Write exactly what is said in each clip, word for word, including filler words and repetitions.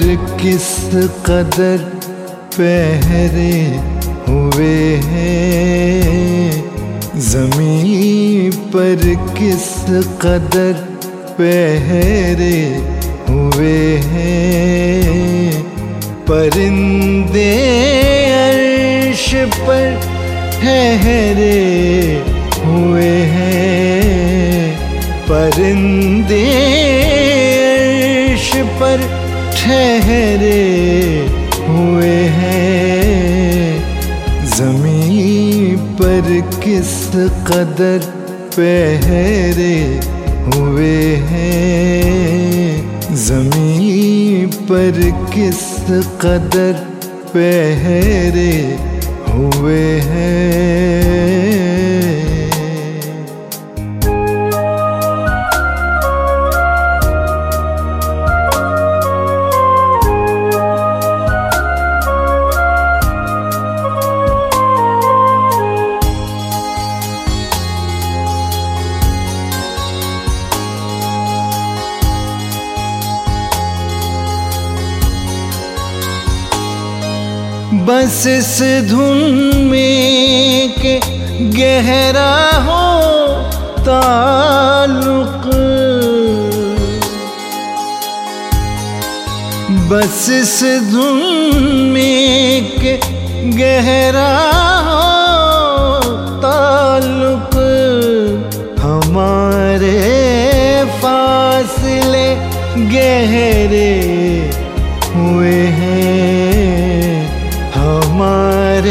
किस कदर पहरे हुए हैं, ज़मीं पर किस कदर पहरे हुए हैं। परिंदे अर्श पर ठहरे हुए हैं, परिंदे अर्श पर ठहरे हुए हैं। ज़मीं पर किस कदर पहरे हुए हैं, ज़मीं पर किस कदर पहरे हुए हैं। बस इस धुन में के गहरा हो ताल्लुक, बस इस धुन में के गहरा हो ताल्लुक। हमारे फासले गहरे हुए हैं, हमारे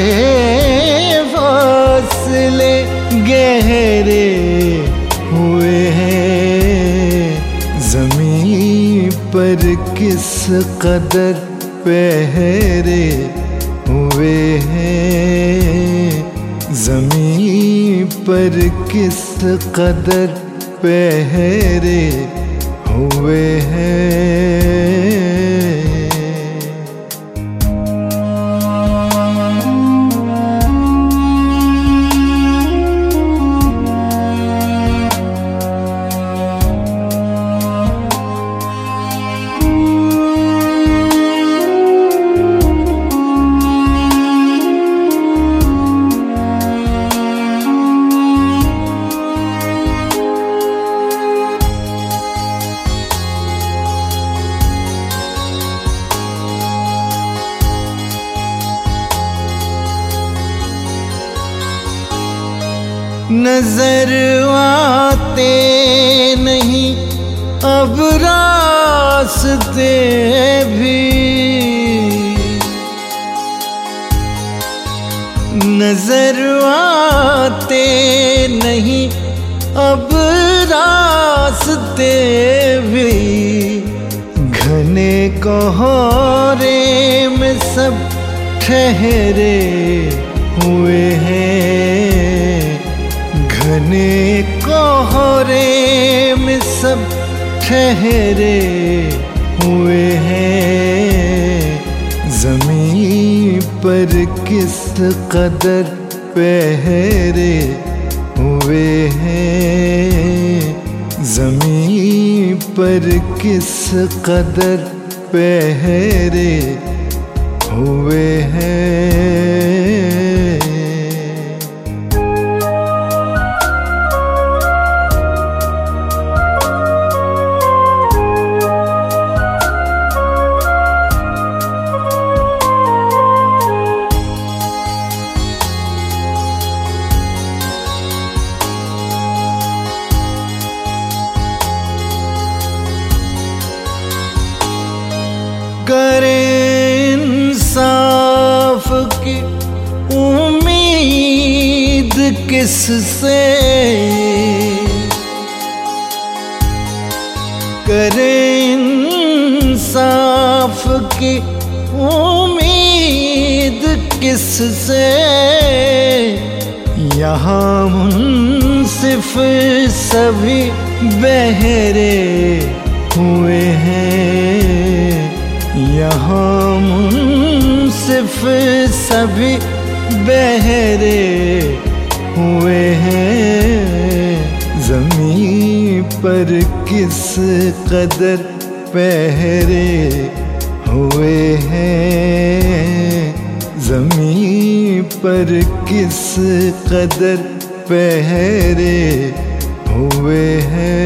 फासले गहरे हुए हैं। ज़मीं पर किस कदर पहरे हुए हैं, ज़मीं पर किस कदर पहरे हुए हैं। नजर आते नहीं अब रास्ते भी, नजर आते नहीं अब रास्ते भी। घने कोहरे में सब ठहरे हुए हैं, घने कोहरे में सब ठहरे हुए हैं। ज़मीं पर किस कदर पहरे हुए हैं, ज़मीं पर किस कदर पहरे हुए हैं। करे इंसाफ की उम्मीद किससे, करे इंसाफ की उम्मीद किससे। यहाँ मुंसिफ सभी बहरे हुए हैं, यहाँ मुंसिफ सभी बहरे हुए हैं। ज़मीं पर किस कदर पहरे हुए हैं, ज़मीं पर किस कदर पहरे हुए हैं।